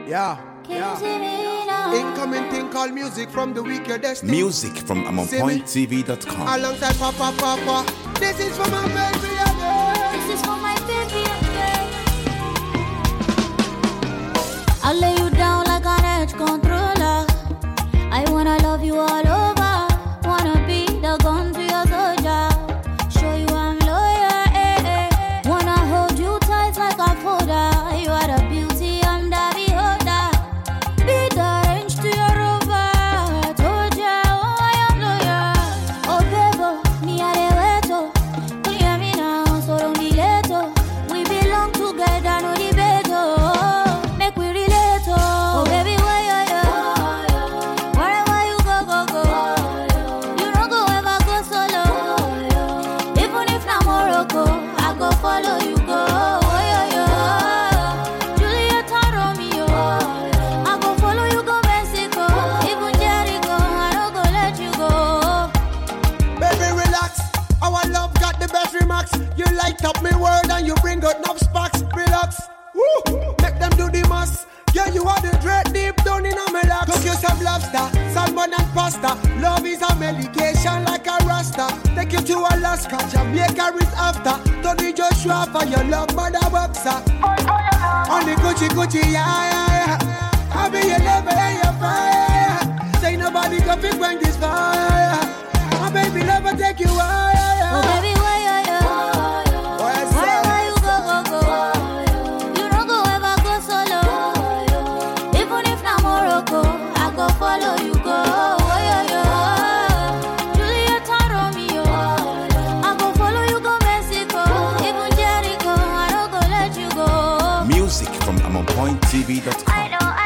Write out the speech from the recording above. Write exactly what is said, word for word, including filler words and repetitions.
Yeah, yeah. Incoming thing called music from the week your destiny. Music from I'm on point T V dot com. Alongside Papa Papa. This is for my baby again. This is for my baby again. I'll lay you down like an edge controller. I wanna love you all over. Wanna be the gun to your soldier. Show you I'm loyal, eh, eh. Wanna hold you tight like a folder. You are the beauty, I'm the beholder. Be the range to your rover. Told ya, oh, I am loyal. Oh, baby, me a de weto. You hear me now, so don't be late, oh. We belong together, no debate, oh. Make we relate, oh. Oh, baby, why, oh, yeah. Wherever you go, go, go. You don't go ever go solo. Even if not Morocco, I go follow you, go. Oh, yeah, yeah. Juliet and Romeo. I go follow you, go Mexico. Even Jericho, I don't go let you go. Baby, relax. Our love got the best remarks. You light up me world and you bring out enough sparks. Relax. Woo. Make them do the most. Yeah, you are the dread deep down in a melax. Cook you some lobster, salmon and pasta. Love is a medication like a rasta. Take you to Alaska, Jamaica is after. Tony Joshua for your love, mother boxer. On the Gucci Gucci, yeah, yeah, yeah. I be your lover and your fire. Say nobody can fit when this fire. My baby lover take you higher. Oh, baby, why, yeah, yeah. Wherever you go, go, go. You don't go ever go solo. Even if not Morocco, I go follow you, go. Oh, yeah, yeah. Juliet and Romeo. I go follow you, go Mexico. Even Jericho, I don't go let you go. Music from I'm on point T V dot com. I know.